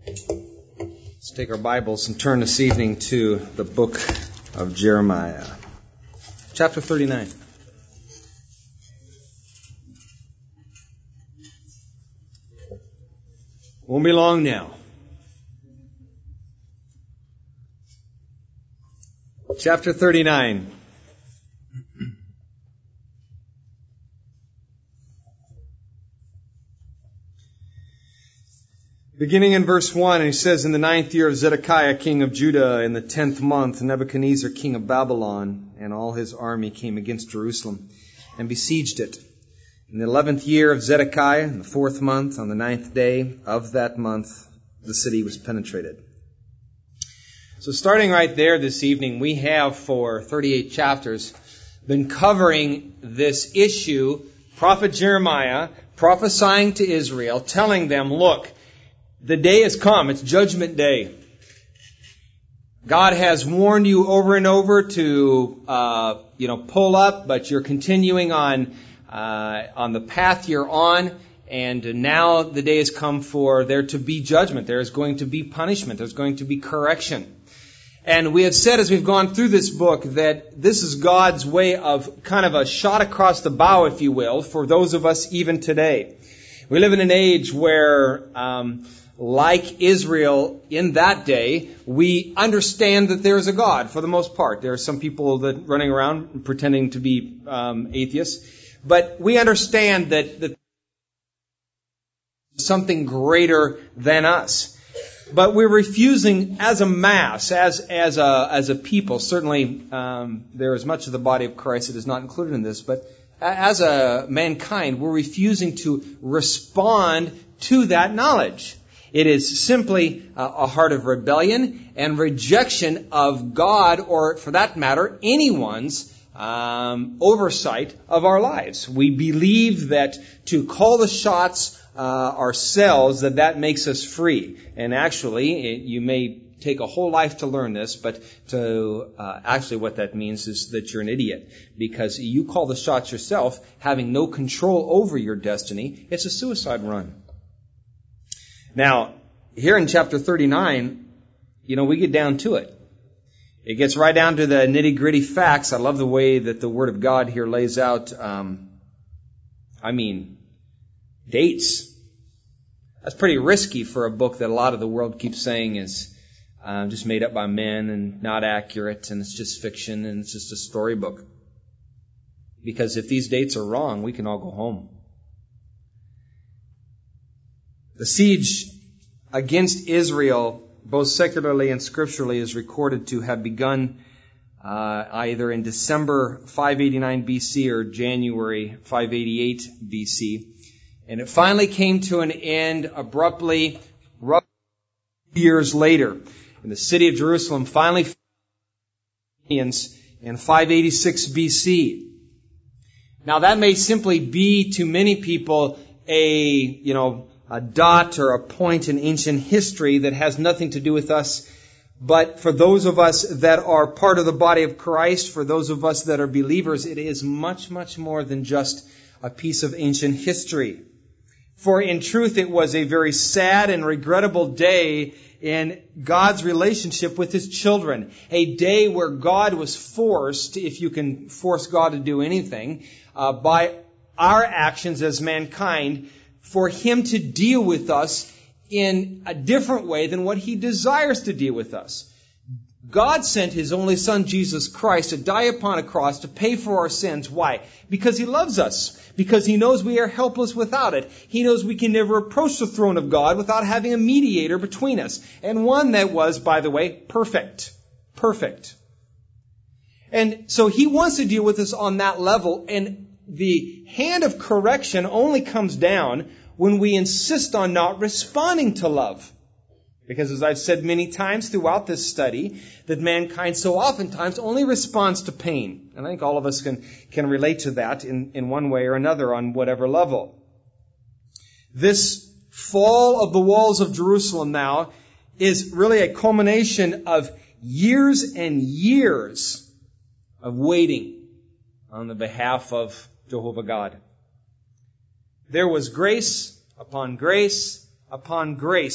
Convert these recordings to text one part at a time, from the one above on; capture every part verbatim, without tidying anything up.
Let's take our Bibles and turn this evening to the book of Jeremiah, chapter thirty-nine. Won't be long now. Chapter thirty-nine. Beginning in verse one, he says, "In the ninth year of Zedekiah, king of Judah, in the tenth month, Nebuchadnezzar, king of Babylon, and all his army came against Jerusalem and besieged it. In the eleventh year of Zedekiah, in the fourth month, on the ninth day of that month, the city was penetrated." So starting right there this evening, we have for thirty-eight chapters been covering this issue, Prophet Jeremiah prophesying to Israel, telling them, look, the day has come. It's Judgment Day. God has warned you over and over to, uh, you know, pull up, but you're continuing on, uh, on the path you're on. And now the day has come for there to be judgment. There is going to be punishment. There's going to be correction. And we have said as we've gone through this book that this is God's way of kind of a shot across the bow, if you will, for those of us even today. We live in an age where, um, like Israel in that day, we understand that there is a God for the most part. There are some people that running around pretending to be um, atheists, but we understand that that something greater than us. But we're refusing, as a mass, as as a as a people. Certainly, um, there is much of the body of Christ that is not included in this, but as a mankind, we're refusing to respond to that knowledge. It is simply a heart of rebellion and rejection of God, or for that matter, anyone's um, oversight of our lives. We believe that to call the shots uh, ourselves, that that makes us free. And actually, it, you may take a whole life to learn this, but to uh, actually what that means is that you're an idiot. Because you call the shots yourself, having no control over your destiny. It's a suicide run. Now, here in chapter thirty-nine, you know, we get down to it. It gets right down to the nitty-gritty facts. I love the way that the Word of God here lays out, um, I mean, dates. That's pretty risky for a book that a lot of the world keeps saying is uh, just made up by men and not accurate, and it's just fiction, and it's just a storybook. Because if these dates are wrong, we can all go home. The siege against Israel, both secularly and scripturally, is recorded to have begun uh, either in December five eighty-nine B C or January five eighty-eight B C. And it finally came to an end abruptly, roughly years later. And the city of Jerusalem finally in five eighty-six B C. Now that may simply be to many people a, you know, a dot or a point in ancient history that has nothing to do with us. But for those of us that are part of the body of Christ, for those of us that are believers, it is much, much more than just a piece of ancient history. For in truth, it was a very sad and regrettable day in God's relationship with His children. A day where God was forced, if you can force God to do anything, uh, by our actions as mankind, for Him to deal with us in a different way than what He desires to deal with us. God sent His only Son, Jesus Christ, to die upon a cross to pay for our sins. Why? Because He loves us. Because He knows we are helpless without it. He knows we can never approach the throne of God without having a mediator between us. And one that was, by the way, perfect. Perfect. And so He wants to deal with us on that level, and the hand of correction only comes down when we insist on not responding to love. Because as I've said many times throughout this study, that mankind so oftentimes only responds to pain. And I think all of us can, can relate to that in, in one way or another on whatever level. This fall of the walls of Jerusalem now is really a culmination of years and years of waiting on the behalf of Jehovah God. There was grace upon grace upon grace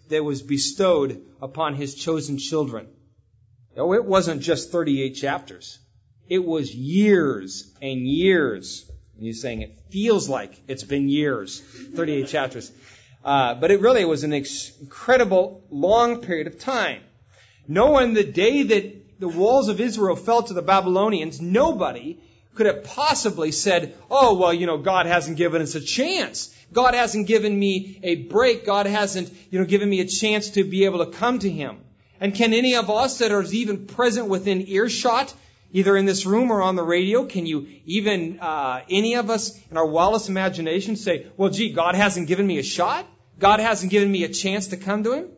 that was bestowed upon His chosen children. No, it wasn't just thirty-eight chapters. It was years and years. And you're saying it feels like it's been years, thirty-eight chapters. Uh, but it really was an ex- incredible long period of time. No one, the day that the walls of Israel fell to the Babylonians, nobody could have possibly said, oh, well, you know, God hasn't given us a chance. God hasn't given me a break. God hasn't, you know, given me a chance to be able to come to Him. And can any of us that are even present within earshot, either in this room or on the radio, can you even, uh, any of us in our wildest imagination say, well, gee, God hasn't given me a shot? God hasn't given me a chance to come to Him?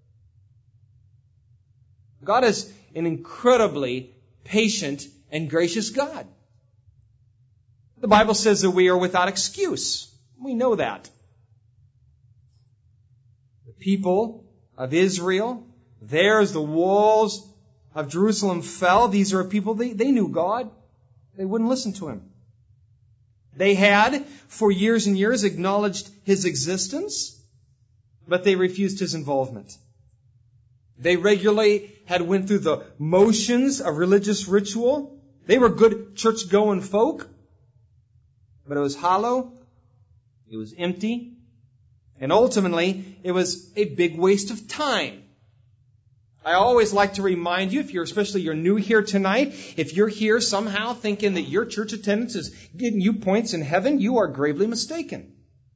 God is an incredibly patient and gracious God. The Bible says that we are without excuse. We know that. The people of Israel, there as the walls of Jerusalem fell, these are people, they, they knew God. They wouldn't listen to Him. They had, for years and years, acknowledged His existence, but they refused His involvement. They regularly had went through the motions of religious ritual. They were good church-going folk, but it was hollow, it was empty, and ultimately, it was a big waste of time. I always like to remind you, if you're, especially you're new here tonight, if you're here somehow thinking that your church attendance is getting you points in heaven, you are gravely mistaken.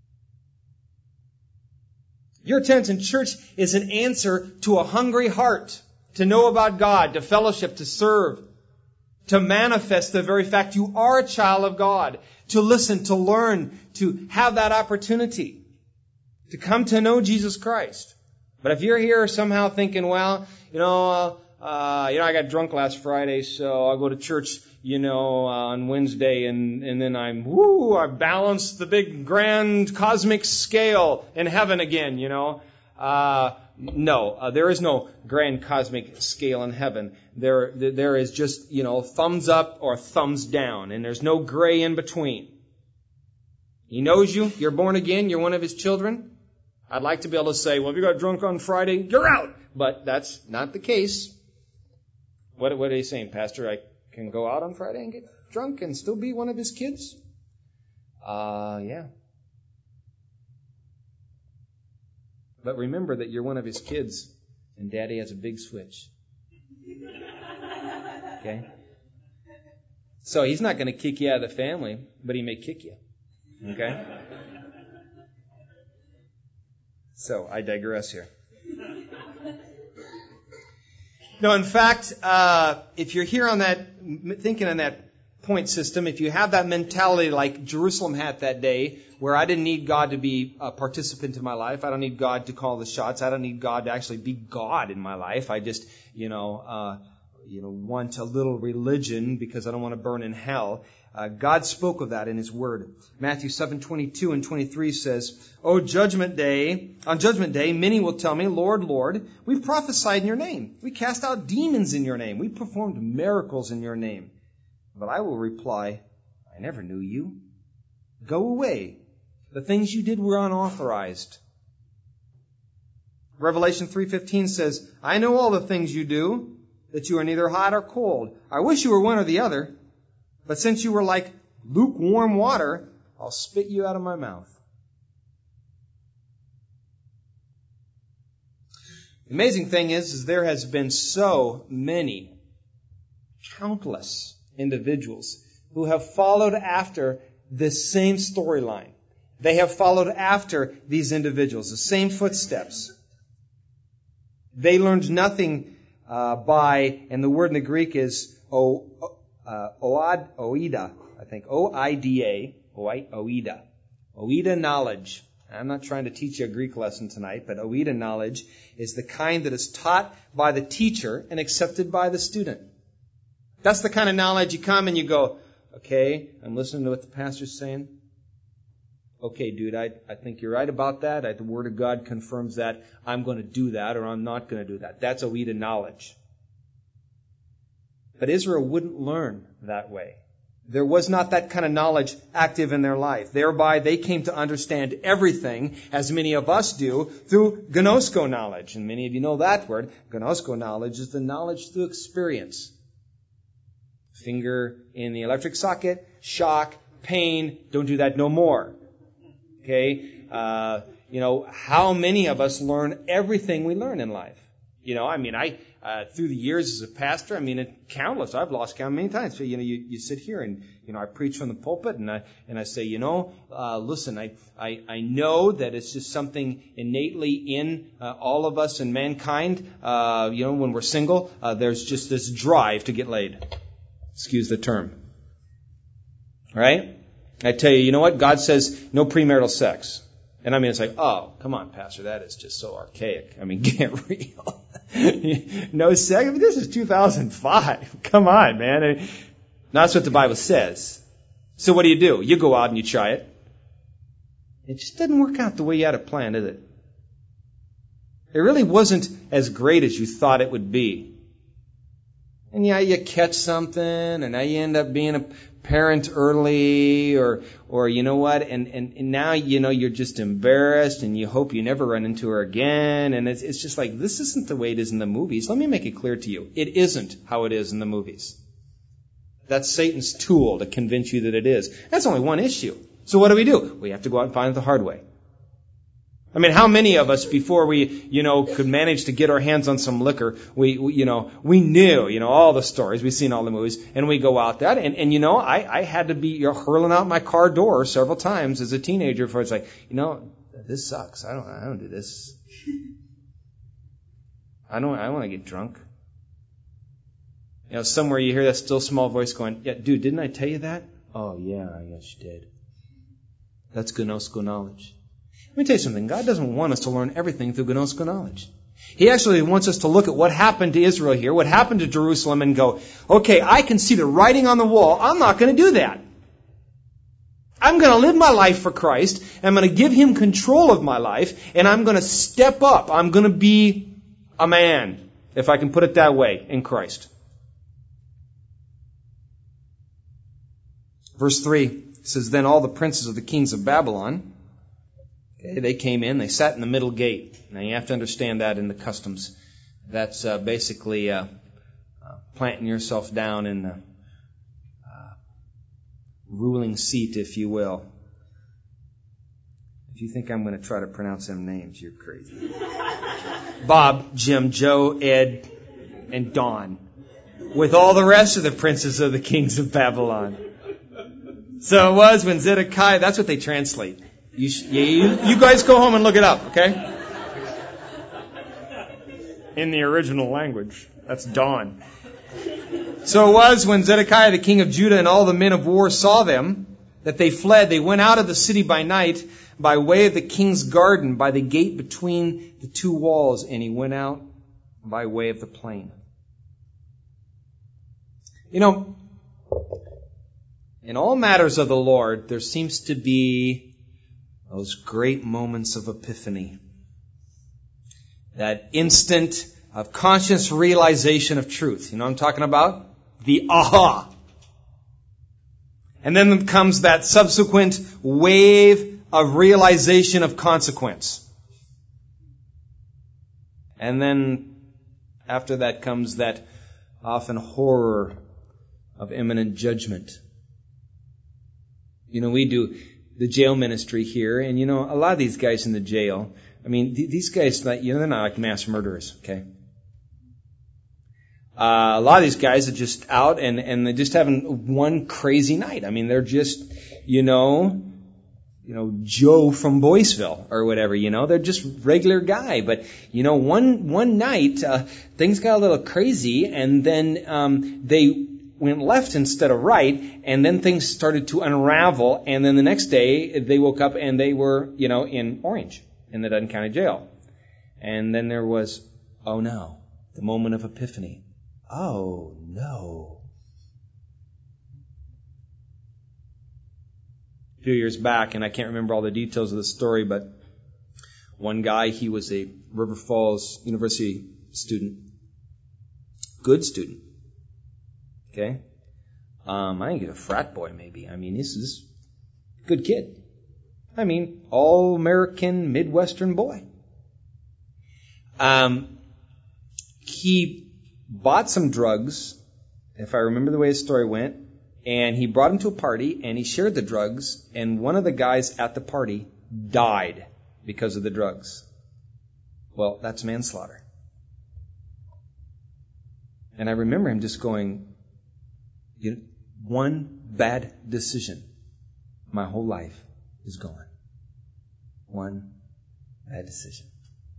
Your attendance in church is an answer to a hungry heart, to know about God, to fellowship, to serve, to manifest the very fact you are a child of God, to listen, to learn, to have that opportunity, to come to know Jesus Christ. But if you're here somehow thinking, well, you know, uh, you know, I got drunk last Friday, so I'll go to church, you know, uh, on Wednesday, and, and then I'm, woo, I balanced the big grand cosmic scale in heaven again, you know. Uh, no, uh, there is no grand cosmic scale in heaven. There, there is just, you know, thumbs up or thumbs down, and there's no gray in between. He knows you. You're born again. You're one of His children. I'd like to be able to say, well, if you got drunk on Friday, you're out. But that's not the case. What, what are you saying, Pastor? I can go out on Friday and get drunk and still be one of His kids? Uh, yeah. But remember that you're one of His kids, and Daddy has a big switch. Okay? So He's not going to kick you out of the family, but He may kick you. Okay? So, I digress here. No, in fact, uh, if you're here on that, thinking on that point system, if you have that mentality like Jerusalem had that day, where I didn't need God to be a participant in my life, I don't need God to call the shots, I don't need God to actually be God in my life, I just, you know, uh, you know, want a little religion because I don't want to burn in hell. Uh, God spoke of that in His Word. Matthew seven twenty-two and twenty-three says, "O judgment day, on judgment day, many will tell me, Lord, Lord, we prophesied in Your name. We cast out demons in Your name. We performed miracles in Your name. But I will reply, I never knew you. Go away. The things you did were unauthorized." Revelation three fifteen says, "I know all the things you do, that you are neither hot or cold. I wish you were one or the other. But since you were like lukewarm water, I'll spit you out of my mouth." The amazing thing is, is there has been so many, countless individuals who have followed after this same storyline. They have followed after these individuals, the same footsteps. They learned nothing uh, by, and the word in the Greek is o, uh, oad, oida, I think, O I D A, oida, oida knowledge. I'm not trying to teach you a Greek lesson tonight, but oida knowledge is the kind that is taught by the teacher and accepted by the student. That's the kind of knowledge you come and you go, okay, I'm listening to what the pastor's saying. Okay, dude, I, I think you're right about that. I, the Word of God confirms that. I'm going to do that or I'm not going to do that. That's oida knowledge. But Israel wouldn't learn that way. There was not that kind of knowledge active in their life. Thereby, they came to understand everything, as many of us do, through gnosko knowledge. And many of you know that word. Gnosko knowledge is the knowledge through experience. Finger in the electric socket, shock, pain, don't do that no more. Okay? Uh, you know, how many of us learn everything we learn in life? You know, I mean, I, uh, through the years as a pastor, I mean, it, countless, I've lost count many times. So, you know, you, you sit here and, you know, I preach from the pulpit and I, and I say, you know, uh, listen, I, I, I know that it's just something innately in, uh, all of us and mankind, uh, you know, when we're single, uh, there's just this drive to get laid. Excuse the term. Right? I tell you, you know what? God says no premarital sex. And I mean, it's like, oh, come on, Pastor, that is just so archaic. I mean, get real. No sex? I mean, this is two thousand five. Come on, man. I mean, that's what the Bible says. So what do you do? You go out and you try it. It just doesn't work out the way you had it planned, did it? It really wasn't as great as you thought it would be. And yeah, you catch something, and now you end up being a parent early, or, or you know what, and, and, and now, you know, you're just embarrassed, and you hope you never run into her again, and it's, it's just like, this isn't the way it is in the movies. Let me make it clear to you. It isn't how it is in the movies. That's Satan's tool to convince you that it is. That's only one issue. So what do we do? We have to go out and find it the hard way. I mean, how many of us, before we, you know, could manage to get our hands on some liquor, we, we you know, we knew, you know, all the stories, we've seen all the movies, and we go out there, and, and you know, I, I had to be, you know, hurling out my car door several times as a teenager before it's like, you know, this sucks. I don't, I don't do this. I don't, I want to get drunk. You know, somewhere you hear that still small voice going, yeah, dude, didn't I tell you that? Oh, yeah, I guess you did. That's gnosko knowledge. Let me tell you something. God doesn't want us to learn everything through gnosko knowledge. He actually wants us to look at what happened to Israel here, what happened to Jerusalem, and go, okay, I can see the writing on the wall. I'm not going to do that. I'm going to live my life for Christ. I'm going to give Him control of my life, and I'm going to step up. I'm going to be a man, if I can put it that way, in Christ. Verse three says, then all the princes of the kings of Babylon, okay, they came in, they sat in the middle gate. Now you have to understand that in the customs. That's uh, basically uh, uh, planting yourself down in the uh, ruling seat, if you will. If you think I'm going to try to pronounce them names, you're crazy. Bob, Jim, Joe, Ed, and Don. With all the rest of the princes of the kings of Babylon. So it was when Zedekiah, that's what they translate. You, sh- you, you guys go home and look it up, okay? In the original language. That's Dawn. So it was when Zedekiah, the king of Judah, and all the men of war saw them, that they fled. They went out of the city by night, by way of the king's garden, by the gate between the two walls, and he went out by way of the plain. You know, in all matters of the Lord, there seems to be those great moments of epiphany. That instant of conscious realization of truth. You know what I'm talking about? The aha. And then comes that subsequent wave of realization of consequence. And then after that comes that often horror of imminent judgment. You know, we do the jail ministry here, and you know, a lot of these guys in the jail, I mean, th- these guys, you know, they're not like mass murderers, okay? Uh, a lot of these guys are just out and, and they're just having one crazy night. I mean, they're just, you know, you know, Joe from Boyceville or whatever, you know, they're just regular guy. But, you know, one, one night, uh, things got a little crazy, and then, um, they went left instead of right, and then things started to unravel, and then the next day they woke up and they were, you know, in Orange, in the Dutton County Jail. And then there was, oh no, the moment of epiphany. Oh no. A few years back, and I can't remember all the details of the story, but one guy, he was a River Falls University student. Good student. Okay? Um, I think he's a frat boy, maybe. I mean, this is a good kid. I mean, all-American Midwestern boy. Um, he bought some drugs, if I remember the way his story went, and he brought him to a party, and he shared the drugs, and one of the guys at the party died because of the drugs. Well, that's manslaughter. And I remember him just going, you know, one bad decision, my whole life is gone. One bad decision.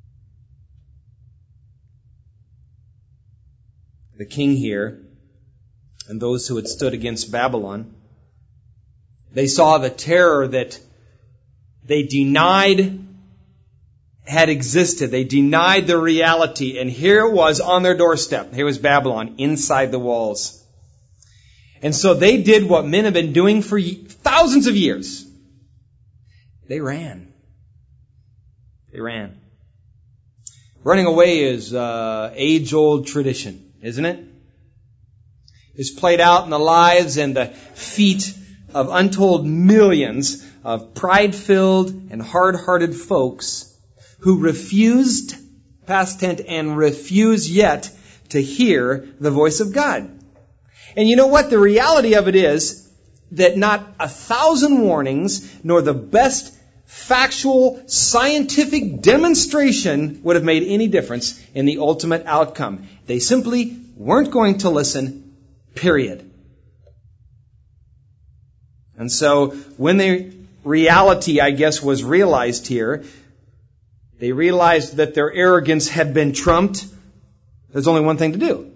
The king here and those who had stood against Babylon, they saw the terror that they denied had existed. They denied the reality. And here it was on their doorstep. Here was Babylon inside the walls. And so they did what men have been doing for thousands of years. They ran. They ran. Running away is uh, age-old tradition, isn't it? It's played out in the lives and the feet of untold millions of pride-filled and hard-hearted folks who refused, past tense, and refuse yet to hear the voice of God. And you know what? The reality of it is that not a thousand warnings, nor the best factual, scientific demonstration would have made any difference in the ultimate outcome. They simply weren't going to listen, period. And so when the reality, I guess, was realized here, they realized that their arrogance had been trumped. There's only one thing to do.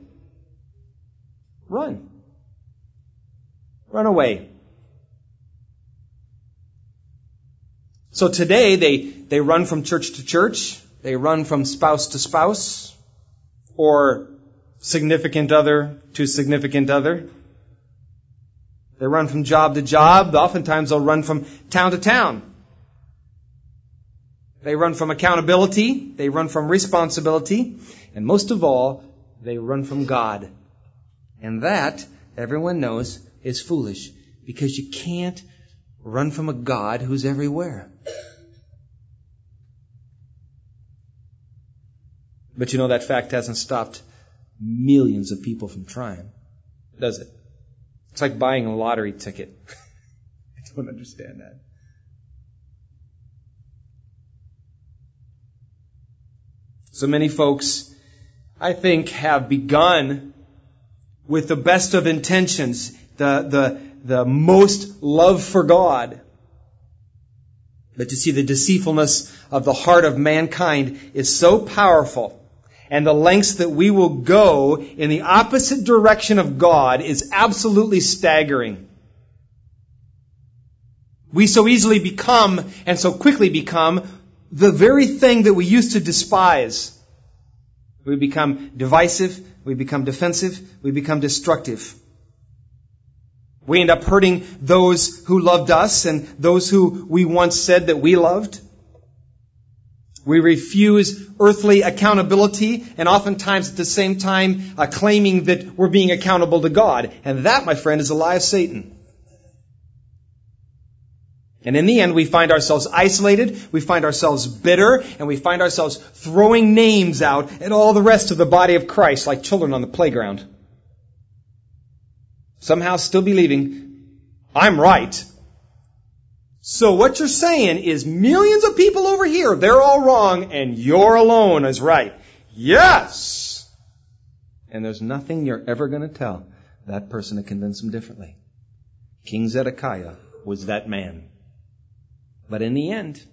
Run. Run away. So today they, they run from church to church. They run from spouse to spouse. Or significant other to significant other. They run from job to job. Oftentimes they'll run from town to town. They run from accountability. They run from responsibility. And most of all, they run from God. And that, everyone knows, is foolish. Because you can't run from a God who's everywhere. But you know, that fact hasn't stopped millions of people from trying, does it? It's like buying a lottery ticket. I don't understand that. So many folks, I think, have begun with the best of intentions, the, the, the most love for God. But to see the deceitfulness of the heart of mankind is so powerful. And the lengths that we will go in the opposite direction of God is absolutely staggering. We so easily become, and so quickly become, the very thing that we used to despise. We become divisive, we become defensive, we become destructive. We end up hurting those who loved us and those who we once said that we loved. We refuse earthly accountability and oftentimes at the same time uh, claiming that we're being accountable to God. And that, my friend, is a lie of Satan. And in the end, we find ourselves isolated, we find ourselves bitter, and we find ourselves throwing names out at all the rest of the body of Christ like children on the playground. Somehow still believing, I'm right. So what you're saying is millions of people over here, they're all wrong, and you're alone is right. Yes! And there's nothing you're ever going to tell that person to convince them differently. King Zedekiah was that man. But in the end,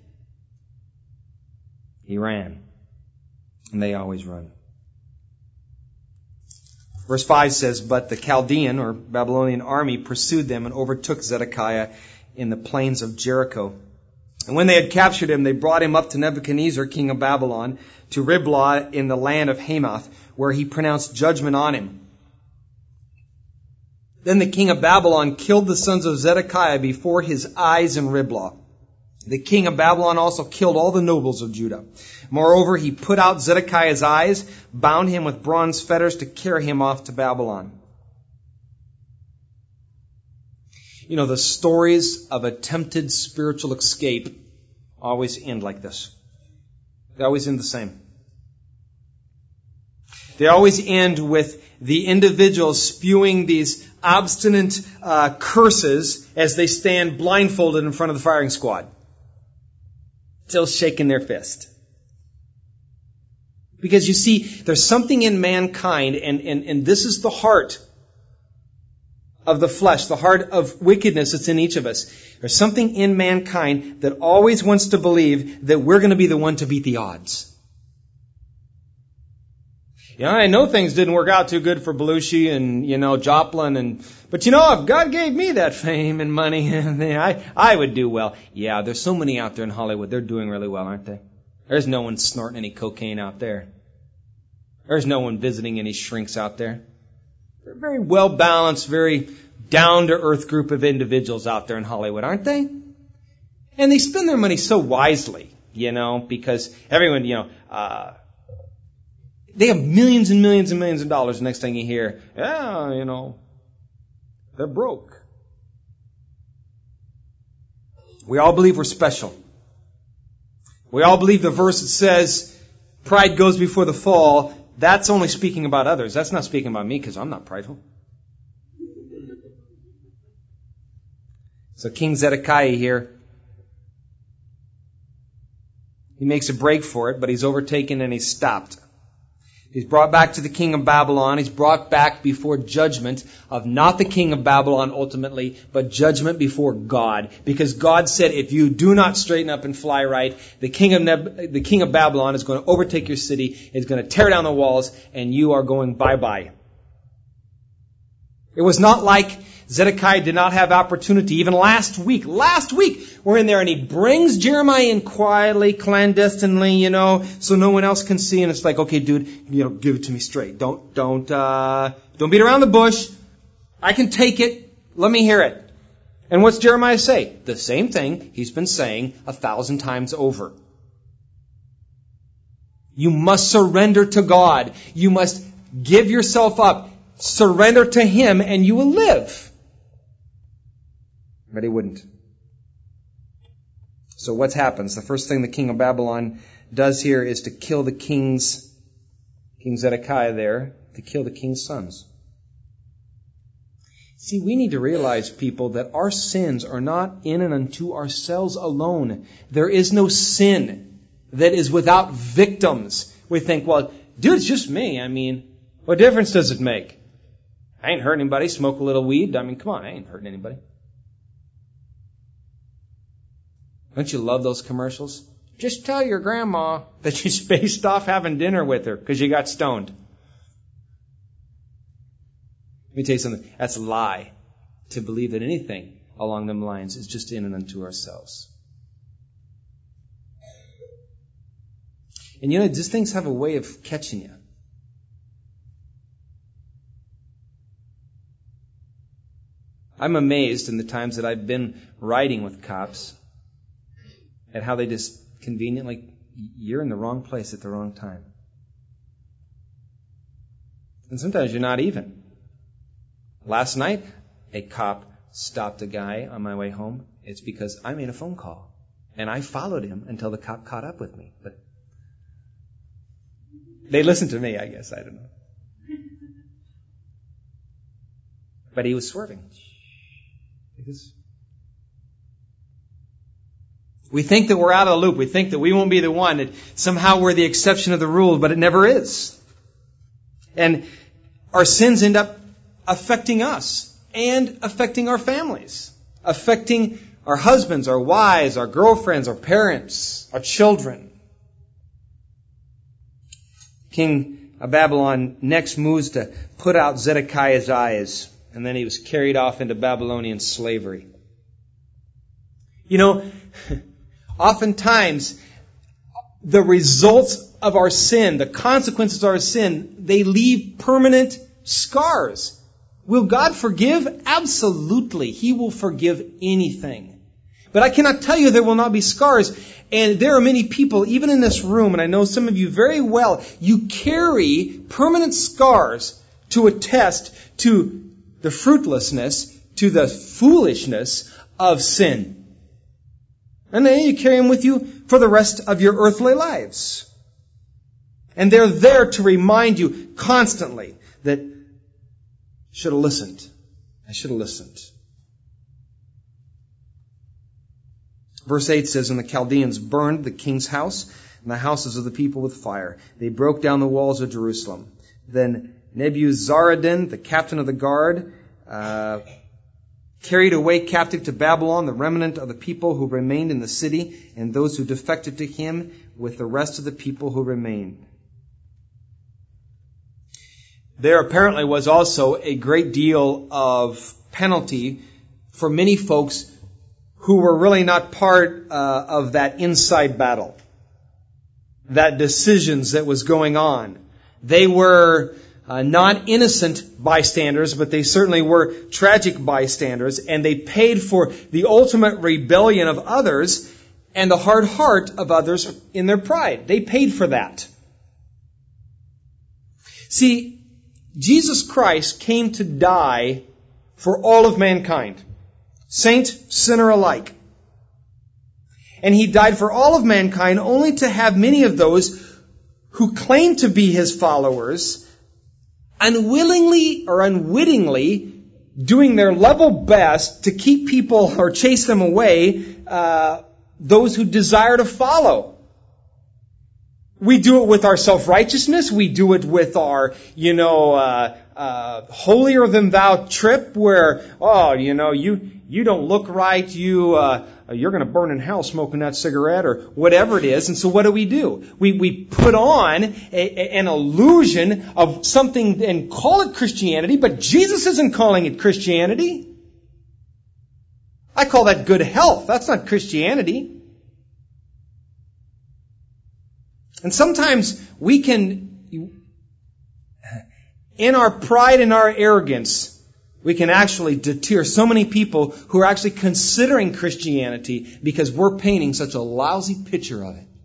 he ran. And they always run. Verse five says, but the Chaldean or Babylonian army pursued them and overtook Zedekiah in the plains of Jericho. And when they had captured him, they brought him up to Nebuchadnezzar, king of Babylon, to Riblah in the land of Hamath, where he pronounced judgment on him. Then the king of Babylon killed the sons of Zedekiah before his eyes in Riblah. The king of Babylon also killed all the nobles of Judah. Moreover, he put out Zedekiah's eyes, bound him with bronze fetters to carry him off to Babylon. You know, the stories of attempted spiritual escape always end like this. They always end the same. They always end with the individual spewing these obstinate uh, curses as they stand blindfolded in front of the firing squad, still shaking their fist. Because you see, there's something in mankind, and, and, and this is the heart of the flesh, the heart of wickedness that's in each of us. There's something in mankind that always wants to believe that we're going to be the one to beat the odds. You know, I know things didn't work out too good for Belushi and, you know, Joplin, and but you know, if God gave me that fame and money, I I would do well. Yeah, there's so many out there in Hollywood. They're doing really well, aren't they? There's no one snorting any cocaine out there. There's no one visiting any shrinks out there. They're a very well-balanced, very down-to-earth group of individuals out there in Hollywood, aren't they? And they spend their money so wisely, you know, because everyone, you know, uh, they have millions and millions and millions of dollars. The next thing you hear, yeah, you know, they're broke. We all believe we're special. We all believe the verse that says, pride goes before the fall. That's only speaking about others. That's not speaking about me, because I'm not prideful. So King Zedekiah here, he makes a break for it, but he's overtaken and he's stopped. He's brought back to the king of Babylon. He's brought back before judgment of not the king of Babylon ultimately, but judgment before God. Because God said, if you do not straighten up and fly right, the king of Neb- the king of Babylon is going to overtake your city, is going to tear down the walls, and you are going bye-bye. It was not like Zedekiah did not have opportunity. Even last week, last week, we're in there and he brings Jeremiah in quietly, clandestinely, you know, so no one else can see. And it's like, okay, dude, you know, give it to me straight. Don't, don't, uh, don't beat around the bush. I can take it. Let me hear it. And what's Jeremiah say? The same thing he's been saying a thousand times over. You must surrender to God. You must give yourself up. Surrender to Him and you will live. But he wouldn't. So what happens? The first thing the king of Babylon does here is to kill the king's, King Zedekiah there, to kill the king's sons. See, we need to realize, people, that our sins are not in and unto ourselves alone. There is no sin that is without victims. We think, well, dude, it's just me. I mean, what difference does it make? I ain't hurting anybody. Smoke a little weed. I mean, come on, I ain't hurting anybody. Don't you love those commercials? Just tell your grandma that you spaced off having dinner with her because you got stoned. Let me tell you something. That's a lie. To believe that anything along them lines is just in and unto ourselves. And you know, these things have a way of catching you. I'm amazed in the times that I've been riding with cops at how they just conveniently, you're in the wrong place at the wrong time. And sometimes you're not even. Last night, a cop stopped a guy on my way home. It's because I made a phone call. And I followed him until the cop caught up with me. But they listened to me, I guess. I don't know. But he was swerving. Because we think that we're out of the loop. We think that we won't be the one. That somehow we're the exception of the rule, but it never is. And our sins end up affecting us and affecting our families, affecting our husbands, our wives, our girlfriends, our parents, our children. King of Babylon next moves to put out Zedekiah's eyes, and then he was carried off into Babylonian slavery. You know, oftentimes, the results of our sin, the consequences of our sin, they leave permanent scars. Will God forgive? Absolutely. He will forgive anything. But I cannot tell you there will not be scars. And there are many people, even in this room, and I know some of you very well, you carry permanent scars to attest to the fruitlessness, to the foolishness of sin. And then you carry them with you for the rest of your earthly lives. And they're there to remind you constantly that should have listened. I should have listened. Verse eight says, and the Chaldeans burned the king's house and the houses of the people with fire. They broke down the walls of Jerusalem. Then Nebuzaradan, the captain of the guard, uh, carried away captive to Babylon the remnant of the people who remained in the city and those who defected to him with the rest of the people who remained. There apparently was also a great deal of penalty for many folks who were really not part uh, of that inside battle, that decisions that was going on. They were uh, not innocent bystanders, but they certainly were tragic bystanders, and they paid for the ultimate rebellion of others and the hard heart of others in their pride. They paid for that. See, Jesus Christ came to die for all of mankind, saint, sinner alike. And He died for all of mankind only to have many of those who claim to be His followers unwillingly or unwittingly doing their level best to keep people or chase them away, uh, those who desire to follow. We do it with our self-righteousness. We do it with our, you know, uh, uh, holier than thou trip where, oh, you know, you, you don't look right. You, uh, you're going to burn in hell smoking that cigarette or whatever it is. And so what do we do? We, we put on a, a, an illusion of something and call it Christianity, but Jesus isn't calling it Christianity. I call that good health. That's not Christianity. And sometimes we can, in our pride and our arrogance, we can actually deter so many people who are actually considering Christianity because we're painting such a lousy picture of it.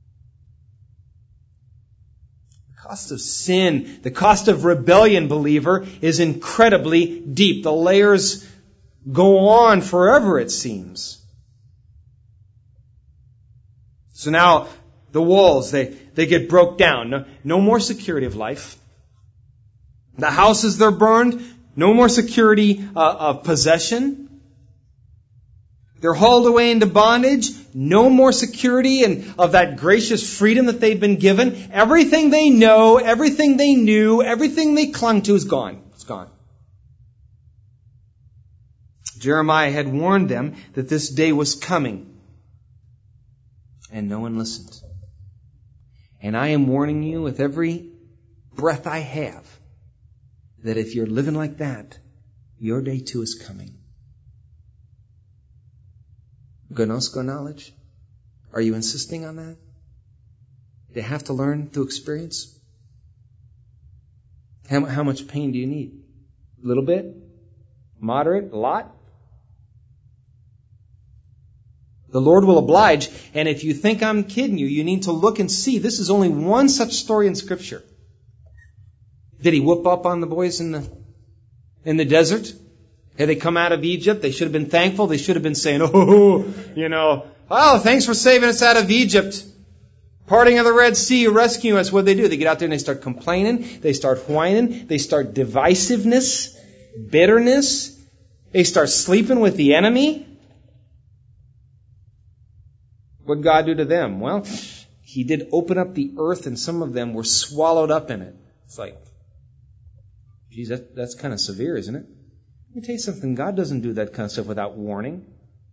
The cost of sin, the cost of rebellion, believer, is incredibly deep. The layers go on forever, it seems. So now, the walls, they, they get broke down. No, no more security of life. The houses, they're burned. No more security uh, of possession. They're hauled away into bondage. No more security and of that gracious freedom that they've been given. Everything they know, everything they knew, everything they clung to is gone. It's gone. Jeremiah had warned them that this day was coming. And no one listened. And I am warning you with every breath I have that if you're living like that, your day too is coming. Gnosko knowledge? Are you insisting on that? They have to learn through experience? How, how much pain do you need? A little bit? Moderate? A lot? The Lord will oblige, and if you think I'm kidding you, you need to look and see. This is only one such story in Scripture. Did He whoop up on the boys in the in the desert? Had they come out of Egypt? They should have been thankful. They should have been saying, oh, you know, oh, thanks for saving us out of Egypt. Parting of the Red Sea, rescuing us. What do they do? They get out there and they start complaining. They start whining. They start divisiveness, bitterness. They start sleeping with the enemy. What did God do to them? Well, He did open up the earth and some of them were swallowed up in it. It's like, geez, that, that's kind of severe, isn't it? Let me tell you something. God doesn't do that kind of stuff without warning.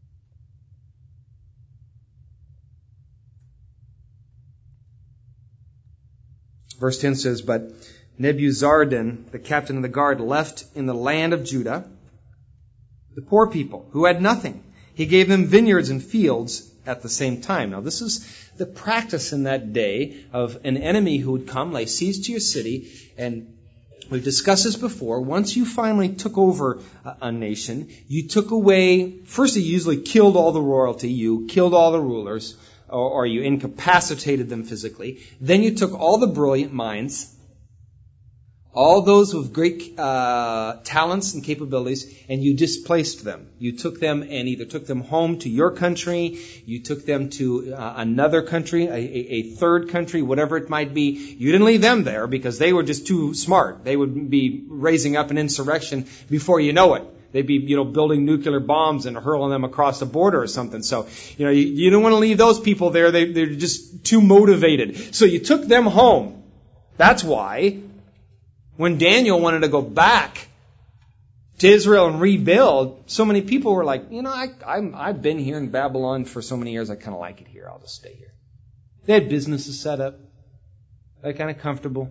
Verse ten says, but Nebuzaradan, the captain of the guard, left in the land of Judah the poor people who had nothing. He gave them vineyards and fields at the same time. Now, this is the practice in that day of an enemy who would come, lay siege to your city, and we've discussed this before. Once you finally took over a, a nation, you took away, first you usually killed all the royalty, you killed all the rulers, or, or you incapacitated them physically. Then you took all the brilliant minds, all those with great uh, talents and capabilities, and you displaced them. You took them and either took them home to your country, you took them to uh, another country, a, a, a third country, whatever it might be. You didn't leave them there because they were just too smart. They would be raising up an insurrection before you know it. They'd be, you know, building nuclear bombs and hurling them across the border or something. So, you know, you, you don't want to leave those people there. They, they're just too motivated. So you took them home. That's why when Daniel wanted to go back to Israel and rebuild, so many people were like, you know, I, I'm, I've been here in Babylon for so many years, I kind of like it here. I'll just stay here. They had businesses set up. They're kind of comfortable.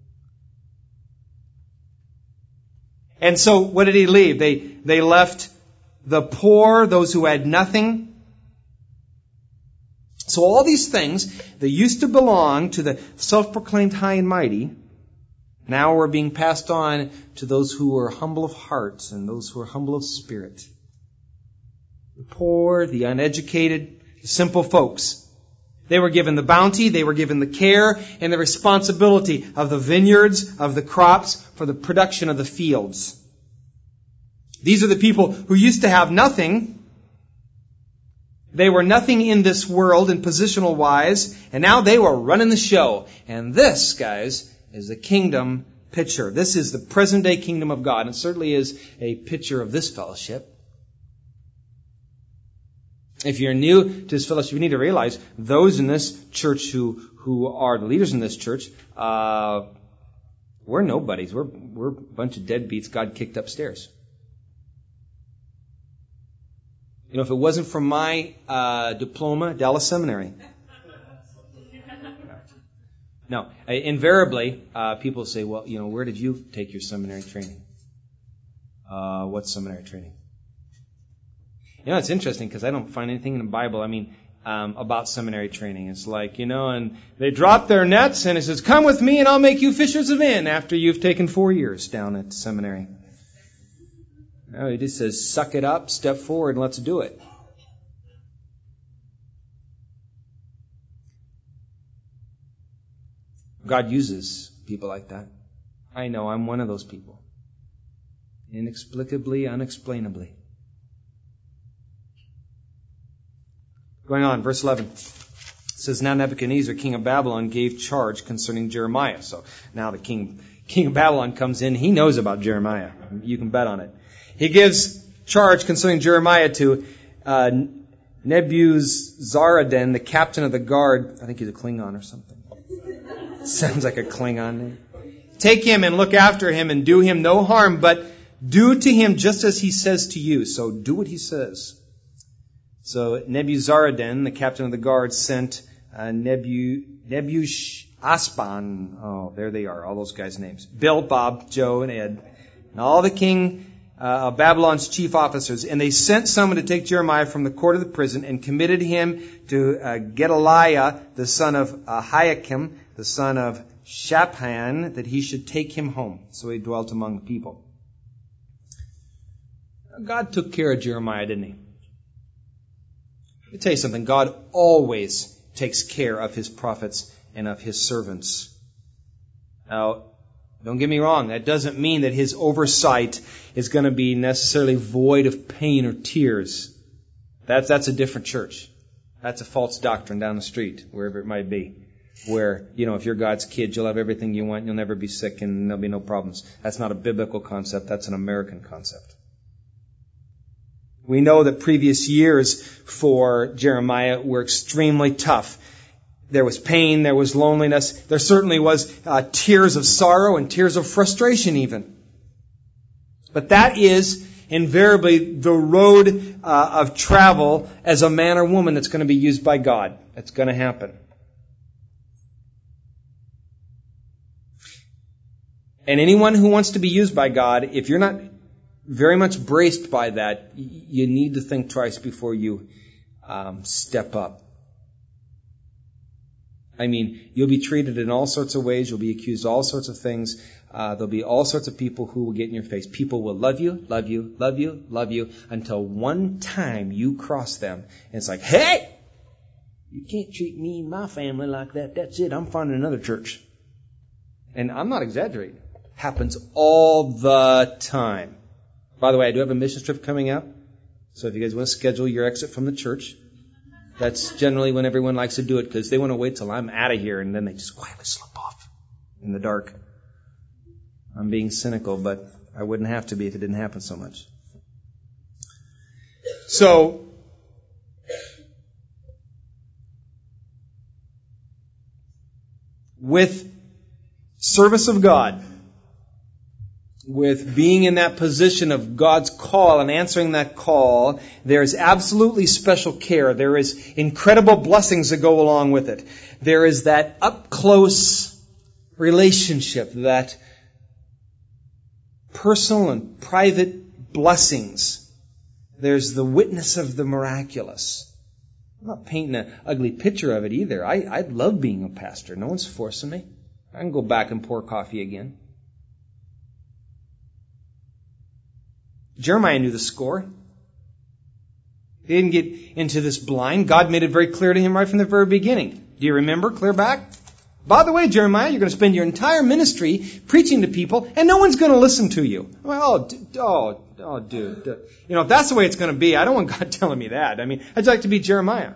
And so what did he leave? They, they left the poor, those who had nothing. So all these things that used to belong to the self-proclaimed high and mighty now we're being passed on to those who are humble of heart and those who are humble of spirit. The poor, the uneducated, the simple folks. They were given the bounty, they were given the care and the responsibility of the vineyards, of the crops, for the production of the fields. These are the people who used to have nothing. They were nothing in this world in positional wise, and now they were running the show. And this, guys, is the kingdom picture. This is the present day kingdom of God, and certainly is a picture of this fellowship. If you're new to this fellowship, you need to realize those in this church who, who are the leaders in this church, uh, we're nobodies. We're, we're a bunch of deadbeats God kicked upstairs. You know, if it wasn't for my uh, diploma, Dallas Seminary. No, invariably, uh, people say, well, you know, where did you take your seminary training? Uh, what seminary training? You know, it's interesting because I don't find anything in the Bible, I mean, um, about seminary training. It's like, you know, and they drop their nets and it says, come with me and I'll make you fishers of men after you've taken four years down at seminary. No, it just says, suck it up, step forward, and let's do it. God uses people like that. I know, I'm one of those people. Inexplicably, unexplainably. Going on, verse eleven. It says, now Nebuchadnezzar, king of Babylon, gave charge concerning Jeremiah. So now the king, king of Babylon comes in. He knows about Jeremiah. You can bet on it. He gives charge concerning Jeremiah to uh, Nebuzaradan, the captain of the guard. I think he's a Klingon or something. Sounds like a Klingon name. Take him and look after him and do him no harm, but do to him just as he says to you. So do what he says. So Nebuzaradan, the captain of the guard, sent uh, Nebu, Nebuchadnezzar. Oh, there they are, all those guys' names. Bill, Bob, Joe, and Ed. And all the king uh, of Babylon's chief officers. And they sent someone to take Jeremiah from the court of the prison and committed him to uh, Gedaliah, the son of Ahikam, the son of Shaphan, that he should take him home. So he dwelt among the people. God took care of Jeremiah, didn't he? Let me tell you something. God always takes care of his prophets and of his servants. Now, don't get me wrong. That doesn't mean that his oversight is going to be necessarily void of pain or tears. That's, that's a different church. That's a false doctrine down the street, wherever it might be. Where, you know, if you're God's kid, you'll have everything you want, you'll never be sick, and there'll be no problems. That's not a biblical concept. That's an American concept. We know that previous years for Jeremiah were extremely tough. There was pain, there was loneliness, there certainly was uh, tears of sorrow and tears of frustration even. But that is invariably the road uh, of travel as a man or woman that's going to be used by God. That's going to happen. And anyone who wants to be used by God, if you're not very much braced by that, you need to think twice before you um, step up. I mean, you'll be treated in all sorts of ways. You'll be accused of all sorts of things. Uh, there'll be all sorts of people who will get in your face. People will love you, love you, love you, love you, until one time you cross them. And it's like, hey! You can't treat me and my family like that. That's it. I'm finding another church. And I'm not exaggerating. Happens all the time. By the way, I do have a mission trip coming up. So if you guys want to schedule your exit from the church, that's generally when everyone likes to do it, because they want to wait till I'm out of here and then they just quietly slip off in the dark. I'm being cynical, but I wouldn't have to be if it didn't happen so much. So, with service of God, with being in that position of God's call and answering that call, there is absolutely special care. There is incredible blessings that go along with it. There is that up-close relationship, that personal and private blessings. There's the witness of the miraculous. I'm not painting an ugly picture of it either. I, I love being a pastor. No one's forcing me. I can go back and pour coffee again. Jeremiah knew the score. He didn't get into this blind. God made it very clear to him right from the very beginning. Do you remember? Clear back? By the way, Jeremiah, you're going to spend your entire ministry preaching to people, and no one's going to listen to you. Well, oh, d- oh, oh, dude. dude. You know, if that's the way it's going to be, I don't want God telling me that. I mean, I'd like to be Jeremiah.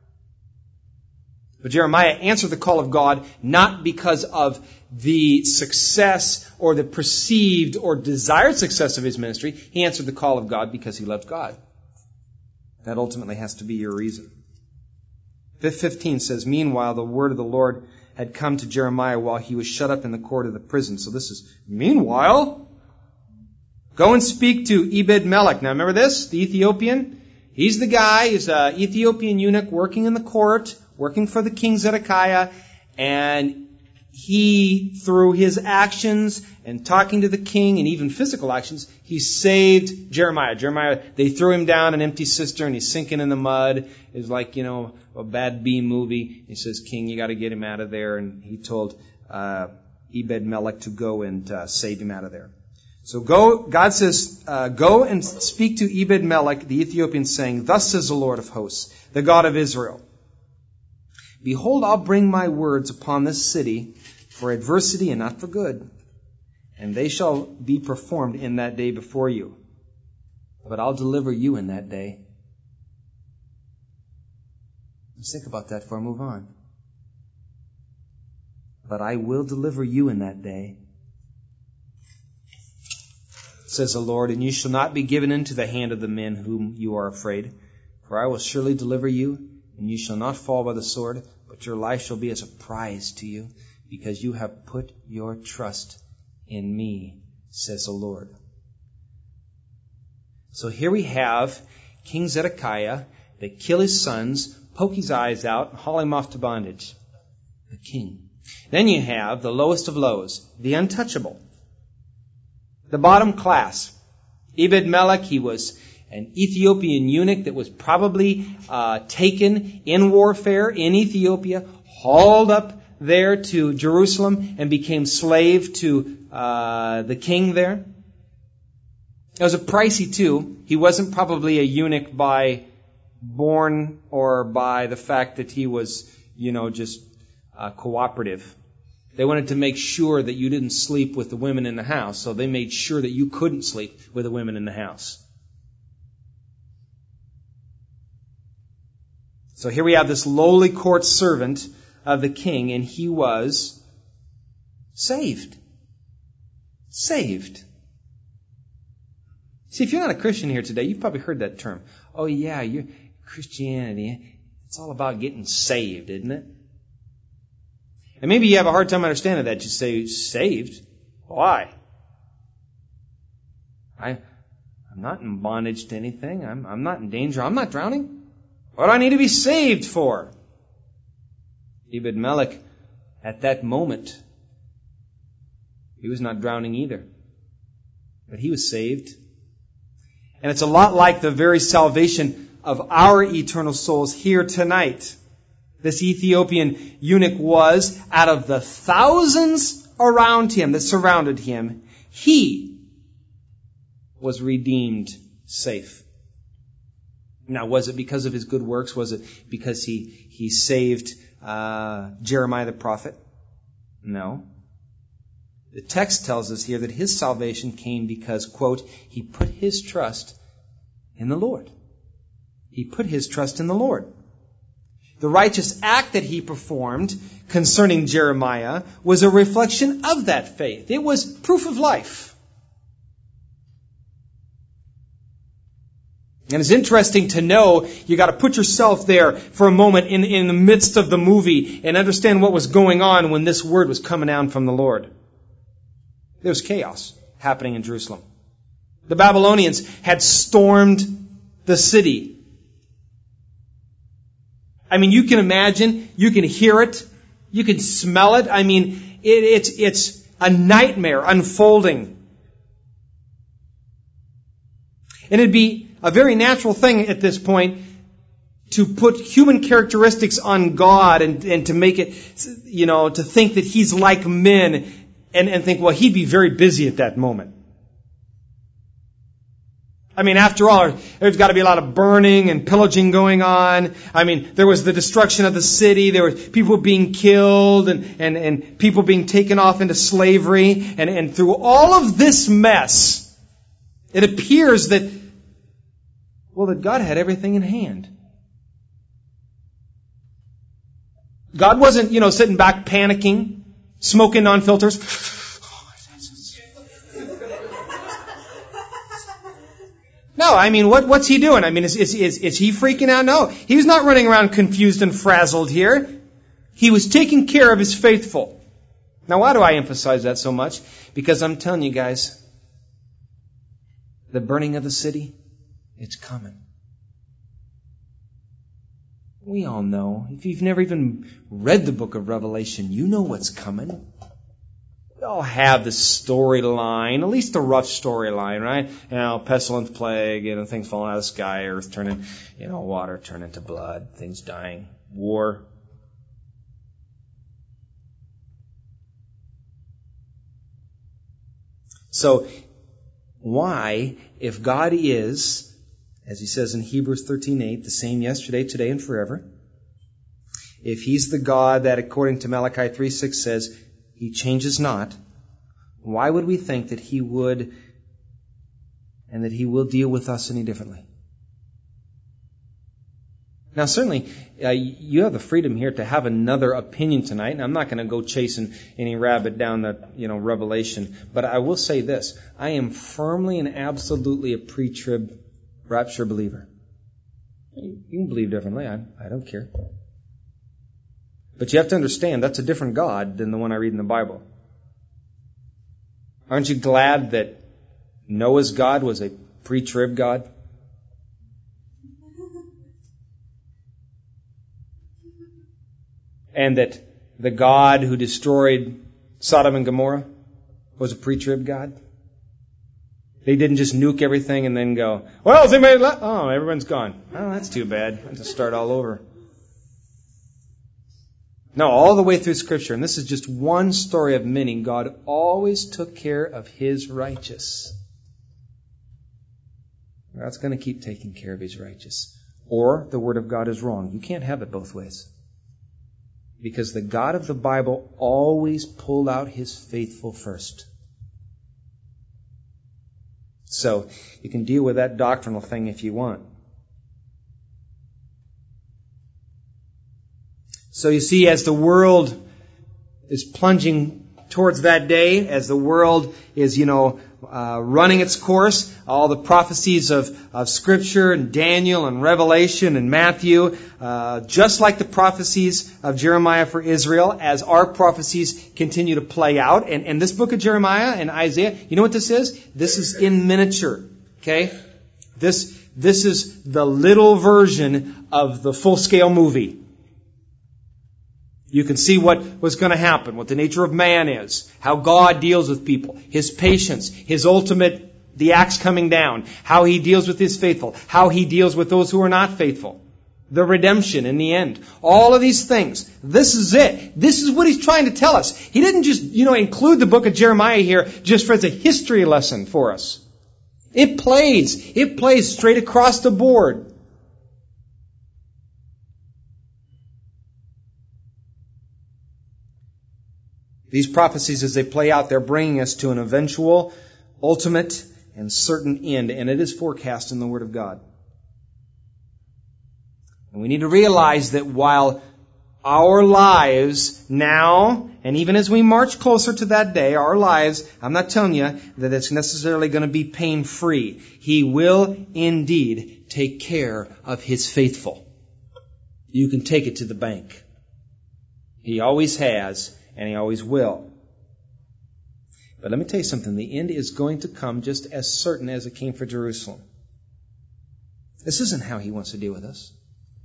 But Jeremiah answered the call of God not because of the success or the perceived or desired success of his ministry. He answered the call of God because he loved God. That ultimately has to be your reason. fifteen says, meanwhile, the word of the Lord had come to Jeremiah while he was shut up in the court of the prison. So this is, meanwhile, go and speak to Ebed-Melech. Now remember this? The Ethiopian? He's the guy, he's an Ethiopian eunuch working in the court, working for the king Zedekiah, and he, through his actions and talking to the king and even physical actions, he saved Jeremiah. Jeremiah, they threw him down an empty cistern. He's sinking in the mud. It's like, you know, a bad B movie. He says, King, you got to get him out of there. And he told uh, Ebed-Melech to go and uh, save him out of there. So go, God says, uh, go and speak to Ebed-Melech, the Ethiopian, saying, thus says the Lord of hosts, the God of Israel. Behold, I'll bring my words upon this city for adversity and not for good, and they shall be performed in that day before you. But I'll deliver you in that day. Let's think about that before I move on. But I will deliver you in that day, says the Lord, and you shall not be given into the hand of the men whom you are afraid. For I will surely deliver you, and you shall not fall by the sword, but your life shall be as a prize to you, because you have put your trust in me, says the Lord. So here we have King Zedekiah. They kill his sons, poke his eyes out, and haul him off to bondage. The king. Then you have the lowest of lows, the untouchable, the bottom class. Ebed-Melech, he was an Ethiopian eunuch that was probably uh, taken in warfare in Ethiopia, hauled up there to Jerusalem, and became slave to uh, the king there. It was a pricey too. He wasn't probably a eunuch by born or by the fact that he was, you know, just uh, cooperative. They wanted to make sure that you didn't sleep with the women in the house, so they made sure that you couldn't sleep with the women in the house. So here we have this lowly court servant of the king, and he was saved. Saved. See, if you're not a Christian here today, you've probably heard that term. Oh yeah, you're Christianity. It's all about getting saved, isn't it? And maybe you have a hard time understanding that. You say, saved? Why? I, I'm not in bondage to anything. I'm, I'm not in danger. I'm not drowning. What do I need to be saved for? Ebed-Melech, at that moment, he was not drowning either. But he was saved. And it's a lot like the very salvation of our eternal souls here tonight. This Ethiopian eunuch was, out of the thousands around him that surrounded him, he was redeemed safe. Now, was it because of his good works? Was it because he, he saved uh, Jeremiah the prophet? No. The text tells us here that his salvation came because, quote, he put his trust in the Lord. He put his trust in the Lord. The righteous act that he performed concerning Jeremiah was a reflection of that faith. It was proof of life. And it's interesting to know, you got to put yourself there for a moment in, in the midst of the movie and understand what was going on when this word was coming down from the Lord. There was chaos happening in Jerusalem. The Babylonians had stormed the city. I mean, you can imagine, you can hear it, you can smell it. I mean, it, it's, it's a nightmare unfolding. And it'd be a very natural thing at this point to put human characteristics on God and, and to make it, you know, to think that He's like men and, and think, well, He'd be very busy at that moment. I mean, after all, there's got to be a lot of burning and pillaging going on. I mean, there was the destruction of the city. There were people being killed and, and, and people being taken off into slavery. And, and through all of this mess, it appears that, well, that God had everything in hand. God wasn't, you know, sitting back panicking, smoking on filters. No, I mean, what, what's he doing? I mean, is, is, is, is he freaking out? No. He was not running around confused and frazzled here. He was taking care of his faithful. Now, why do I emphasize that so much? Because I'm telling you guys, the burning of the city, it's coming. We all know. If you've never even read the book of Revelation, you know what's coming. We all have the storyline, at least the rough storyline, right? You know, pestilence, plague, you know, things falling out of the sky, earth turning, you know, water turning to blood, things dying, war. So, why, if God is, as he says in Hebrews thirteen eight, the same yesterday, today, and forever, if He's the God that, according to Malachi three six says, He changes not, why would we think that He would and that He will deal with us any differently? Now, certainly, uh, you have the freedom here to have another opinion tonight, and I'm not going to go chasing any rabbit down the, you know, Revelation, but I will say this. I am firmly and absolutely a pre-trib rapture believer. You can believe differently. I, I don't care. But you have to understand, that's a different God than the one I read in the Bible. Aren't you glad that Noah's God was a pre-trib God? And that the God who destroyed Sodom and Gomorrah was a pre-trib God? They didn't just nuke everything and then go, well, is anybody left? Oh, everyone's gone. Oh, that's too bad. I have to start all over. No, all the way through Scripture, and this is just one story of many, God always took care of His righteous. God's going to keep taking care of His righteous. Or the Word of God is wrong. You can't have it both ways. Because the God of the Bible always pulled out His faithful first. So, you can deal with that doctrinal thing if you want. So you see, as the world is plunging towards that day, as the world is, you know, uh, running its course, all the prophecies of, of Scripture and Daniel and Revelation and Matthew, uh, just like the prophecies of Jeremiah for Israel, as our prophecies continue to play out. And, and this book of Jeremiah and Isaiah, you know what this is? This is in miniature. Okay? This, this is the little version of the full-scale movie. You can see what was going to happen, what the nature of man is, how God deals with people, His patience, His ultimate, the axe coming down, how He deals with His faithful, how He deals with those who are not faithful, the redemption in the end. All of these things. This is it. This is what He's trying to tell us. He didn't just, you know, include the book of Jeremiah here just for as a history lesson for us. It plays. It plays straight across the board. These prophecies, as they play out, they're bringing us to an eventual, ultimate, and certain end, and it is forecast in the Word of God. And we need to realize that while our lives now, and even as we march closer to that day, our lives, I'm not telling you that it's necessarily going to be pain-free. He will indeed take care of His faithful. You can take it to the bank. He always has, and He always will. But let me tell you something. The end is going to come just as certain as it came for Jerusalem. This isn't how He wants to deal with us.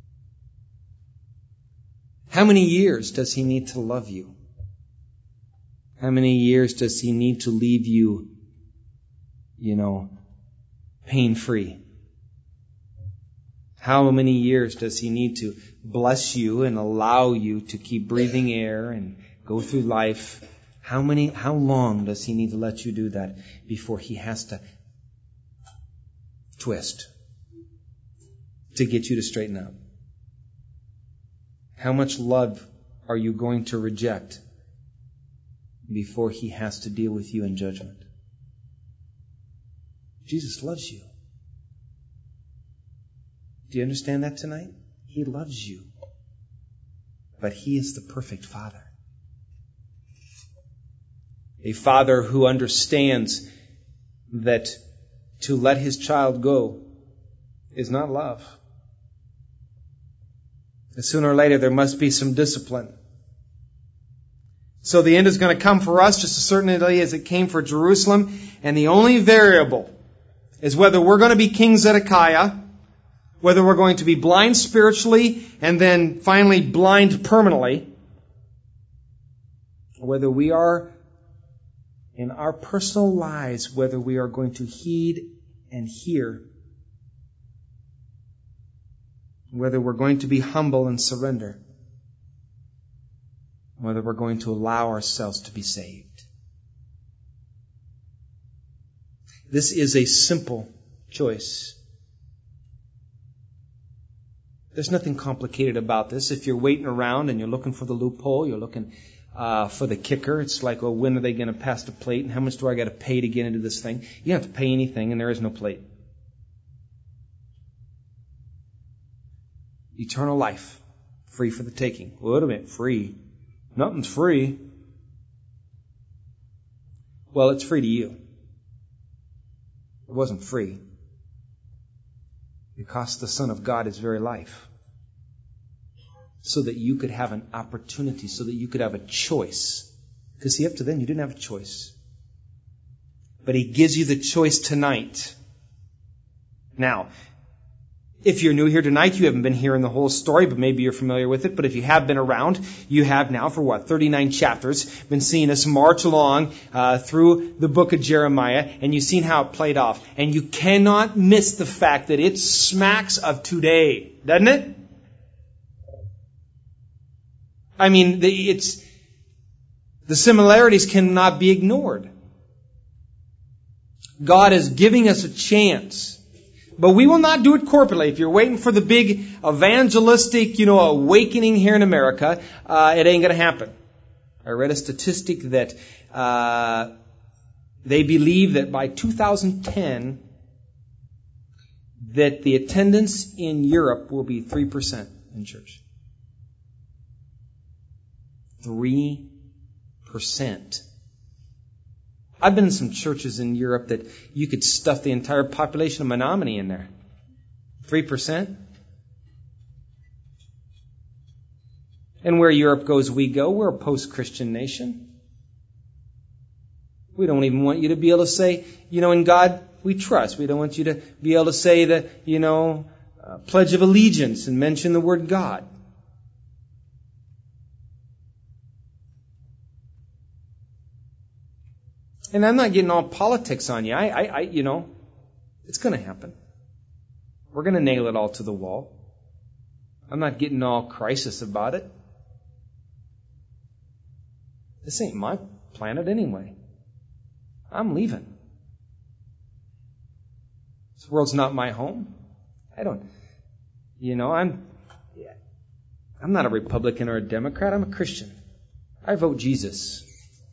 How many years does He need to love you? How many years does He need to leave you, you know, pain-free? How many years does He need to bless you and allow you to keep breathing air and go through life? How many, how long does He need to let you do that before He has to twist to get you to straighten up? How much love are you going to reject before He has to deal with you in judgment? Jesus loves you. Do you understand that tonight? He loves you. But He is the perfect Father. A Father who understands that to let His child go is not love. Sooner or later, there must be some discipline. So the end is going to come for us just as certainly as it came for Jerusalem. And the only variable is whether we're going to be King Zedekiah, whether we're going to be blind spiritually and then finally blind permanently, whether we are in our personal lives, whether we are going to heed and hear, whether we're going to be humble and surrender, whether we're going to allow ourselves to be saved. This is a simple choice. There's nothing complicated about this. If you're waiting around and you're looking for the loophole, you're looking uh, for the kicker, it's like, well, when are they going to pass the plate and how much do I got to pay to get into this thing? You don't have to pay anything and there is no plate. Eternal life, free for the taking. Wait a minute, free? Nothing's free. Well, it's free to you. It wasn't free. It cost the Son of God His very life. So that you could have an opportunity, so that you could have a choice. Because see, up to then you didn't have a choice. But He gives you the choice tonight. Now, if you're new here tonight, you haven't been hearing the whole story, but maybe you're familiar with it. But if you have been around, you have now for what, thirty-nine chapters, been seeing us march along uh, through the book of Jeremiah, and you've seen how it played off. And you cannot miss the fact that it smacks of today, doesn't it? I mean, the, it's the similarities cannot be ignored. God is giving us a chance. But we will not do it corporately. If you're waiting for the big evangelistic, you know, awakening here in America, uh, it ain't going to happen. I read a statistic that uh, they believe that by two thousand ten, that the attendance in Europe will be three percent in church. three percent. I've been in some churches in Europe that you could stuff the entire population of Menominee in there. three percent. And where Europe goes, we go. We're a post-Christian nation. We don't even want you to be able to say, you know, in God we trust. We don't want you to be able to say the, you know, uh, Pledge of Allegiance and mention the word God. And I'm not getting all politics on you. I, I, I you know, it's going to happen. We're going to nail it all to the wall. I'm not getting all crisis about it. This ain't my planet anyway. I'm leaving. This world's not my home. I don't, you know, I'm, I'm not a Republican or a Democrat. I'm a Christian. I vote Jesus.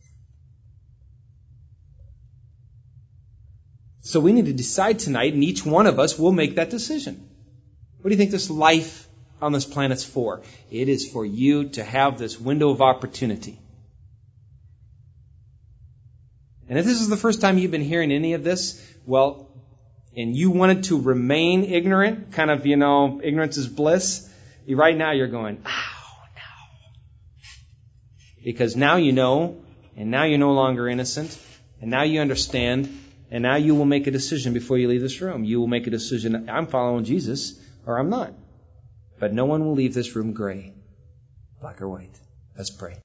So we need to decide tonight, and each one of us will make that decision. What do you think this life on this planet's for? It is for you to have this window of opportunity. And if this is the first time you've been hearing any of this, well, and you wanted to remain ignorant, kind of, you know, ignorance is bliss, right now you're going, oh, no. Because now you know, and now you're no longer innocent, and now you understand, and now you will make a decision before you leave this room. You will make a decision, I'm following Jesus, or I'm not. But no one will leave this room gray, black or white. Let's pray.